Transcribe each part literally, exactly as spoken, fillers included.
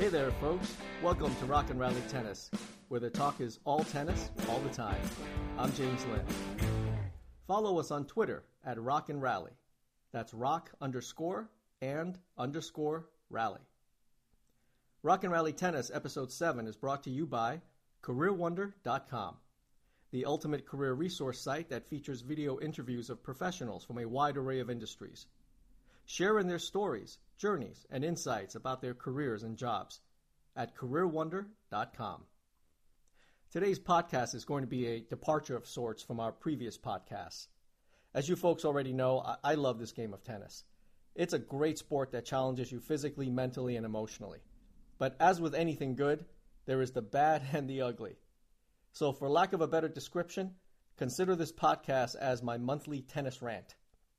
Hey there, folks. Welcome to Rock and Rally Tennis, where the talk is all tennis, all the time. I'm James Lynn. Follow us on Twitter at Rock and Rally. That's rock underscore and underscore rally. Rock and Rally Tennis Episode seven is brought to you by career wonder dot com, the ultimate career resource site that features video interviews of professionals from a wide array of industries. Share in their stories, journeys, and insights about their careers and jobs at career wonder dot com. Today's podcast is going to be a departure of sorts from our previous podcasts. As you folks already know, I, I love this game of tennis. It's a great sport that challenges you physically, mentally, and emotionally. But as with anything good, there is the bad and the ugly. So for lack of a better description, consider this podcast as my monthly tennis rant.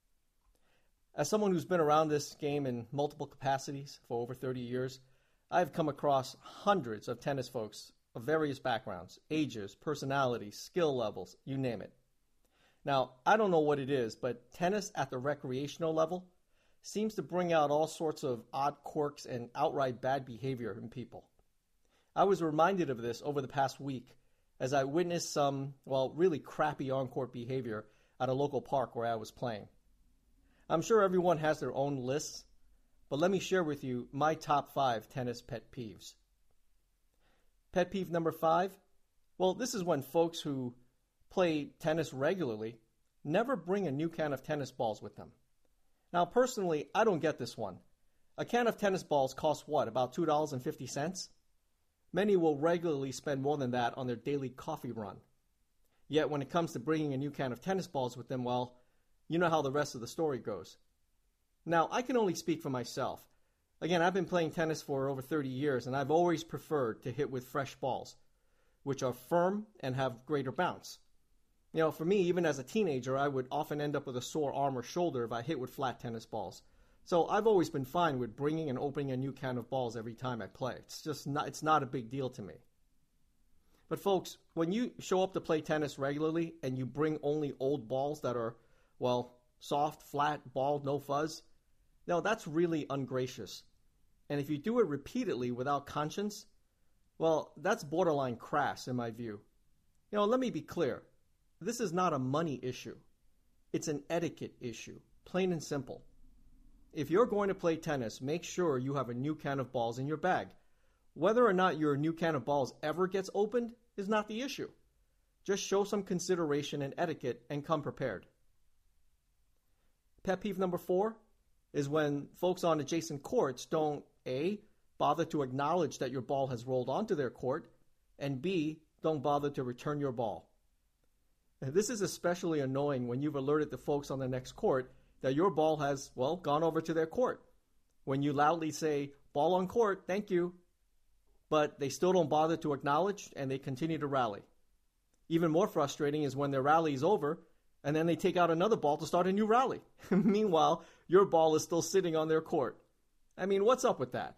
As someone who's been around this game in multiple capacities for over thirty years, I've come across hundreds of tennis folks of various backgrounds, ages, personalities, skill levels, you name it. Now, I don't know what it is, but tennis at the recreational level seems to bring out all sorts of odd quirks and outright bad behavior in people. I was reminded of this over the past week as I witnessed some, well, really crappy on-court behavior at a local park where I was playing. I'm sure everyone has their own lists, but let me share with you my top five tennis pet peeves. Pet peeve number five? Well, this is when folks who play tennis regularly never bring a new can of tennis balls with them. Now, personally, I don't get this one. A can of tennis balls costs what, about two dollars and fifty cents? Many will regularly spend more than that on their daily coffee run. Yet when it comes to bringing a new can of tennis balls with them, well, you know how the rest of the story goes. Now, I can only speak for myself. Again, I've been playing tennis for over thirty years, and I've always preferred to hit with fresh balls, which are firm and have greater bounce. You know, for me, even as a teenager, I would often end up with a sore arm or shoulder if I hit with flat tennis balls. So I've always been fine with bringing and opening a new can of balls every time I play. It's just not, it's not a big deal to me. But folks, when you show up to play tennis regularly and you bring only old balls that are, well, soft, flat, bald, no fuzz, no, that's really ungracious. And if you do it repeatedly without conscience, well, that's borderline crass in my view. You know, let me be clear. This is not a money issue. It's an etiquette issue, plain and simple. If you're going to play tennis, make sure you have a new can of balls in your bag. Whether or not your new can of balls ever gets opened is not the issue. Just show some consideration and etiquette and come prepared. Pet peeve number four is when folks on adjacent courts don't, A, bother to acknowledge that your ball has rolled onto their court, and B, don't bother to return your ball. This is especially annoying when you've alerted the folks on the next court that your ball has, well, gone over to their court. When you loudly say, ball on court, thank you, but they still don't bother to acknowledge and they continue to rally. Even more frustrating is when their rally is over and then they take out another ball to start a new rally. Meanwhile, your ball is still sitting on their court. I mean, what's up with that?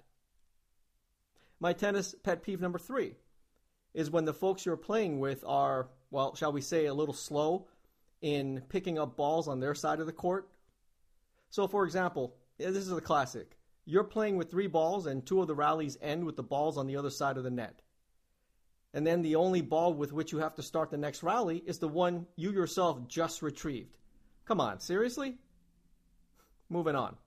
My tennis pet peeve number three is when the folks you're playing with are, well, shall we say, a little slow in picking up balls on their side of the court. So, for example, this is a classic. You're playing with three balls and two of the rallies end with the balls on the other side of the net. And then the only ball with which you have to start the next rally is the one you yourself just retrieved. Come on, seriously? Moving on.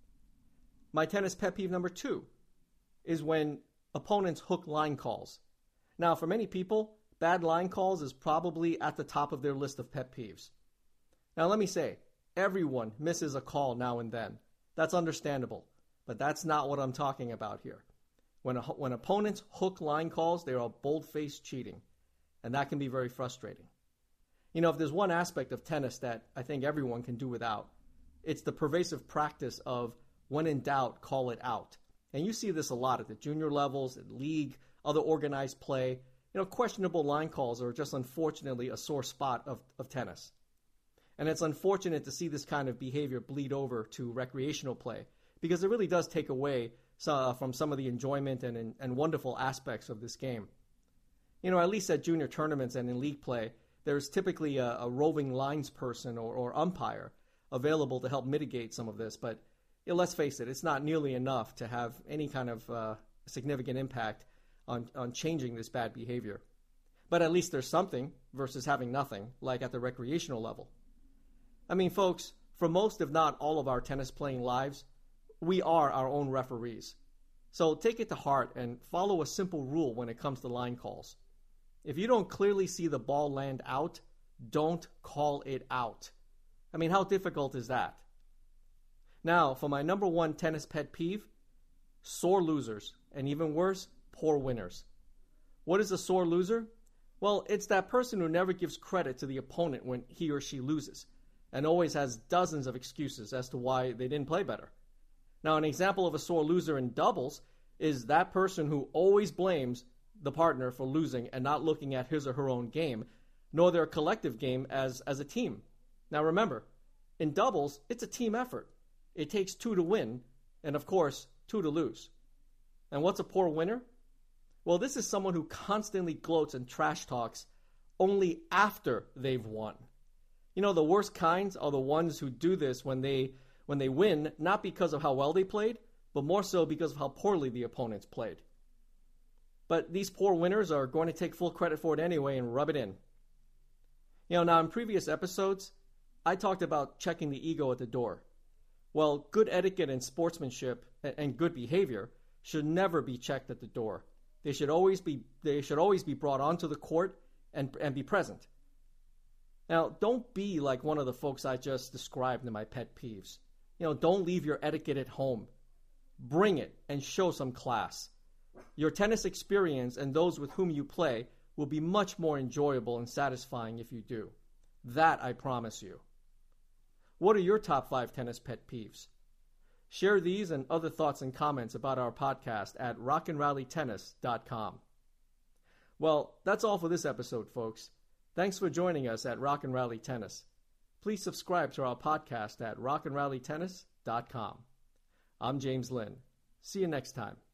My tennis pet peeve number two is when opponents hook line calls. Now, for many people, bad line calls is probably at the top of their list of pet peeves. Now, let me say, everyone misses a call now and then. That's understandable, but that's not what I'm talking about here. When, a, when opponents hook line calls, they are bold-faced cheating, and that can be very frustrating. You know, if there's one aspect of tennis that I think everyone can do without, it's the pervasive practice of, when in doubt, call it out. And you see this a lot at the junior levels, at league, other organized play. You know, questionable line calls are just unfortunately a sore spot of, of tennis. And it's unfortunate to see this kind of behavior bleed over to recreational play because it really does take away uh, from some of the enjoyment and, and, and wonderful aspects of this game. You know, at least at junior tournaments and in league play, there's typically a, a roving lines person or, or umpire available to help mitigate some of this. But you know, let's face it, it's not nearly enough to have any kind of uh, significant impact on, on changing this bad behavior. But at least there's something versus having nothing, like at the recreational level. I mean, folks, for most, if not all of our tennis playing lives, we are our own referees. So take it to heart and follow a simple rule when it comes to line calls. If you don't clearly see the ball land out, don't call it out. I mean, how difficult is that? Now, for my number one tennis pet peeve, sore losers, and even worse, poor winners. What is a sore loser? Well, it's that person who never gives credit to the opponent when he or she loses, and always has dozens of excuses as to why they didn't play better. Now, an example of a sore loser in doubles is that person who always blames the partner for losing and not looking at his or her own game, nor their collective game as, as a team. Now remember, in doubles, it's a team effort. It takes two to win, and of course, two to lose. And what's a poor winner? Well, this is someone who constantly gloats and trash talks only after they've won. You know, the worst kinds are the ones who do this when they when they win, not because of how well they played, but more so because of how poorly the opponents played. But these poor winners are going to take full credit for it anyway and rub it in. You know, now in previous episodes, I talked about checking the ego at the door. Well, good etiquette and sportsmanship and good behavior should never be checked at the door. They should always be they should always be brought onto the court and and be present. Now, don't be like one of the folks I just described in my pet peeves. You know, don't leave your etiquette at home. Bring it and show some class. Your tennis experience and those with whom you play will be much more enjoyable and satisfying if you do. That I promise you. What are your top five tennis pet peeves? Share these and other thoughts and comments about our podcast at rock and rally tennis dot com. Well, that's all for this episode, folks. Thanks for joining us at Rock and Rally Tennis. Please subscribe to our podcast at rock and rally tennis dot com. I'm James Lynn. See you next time.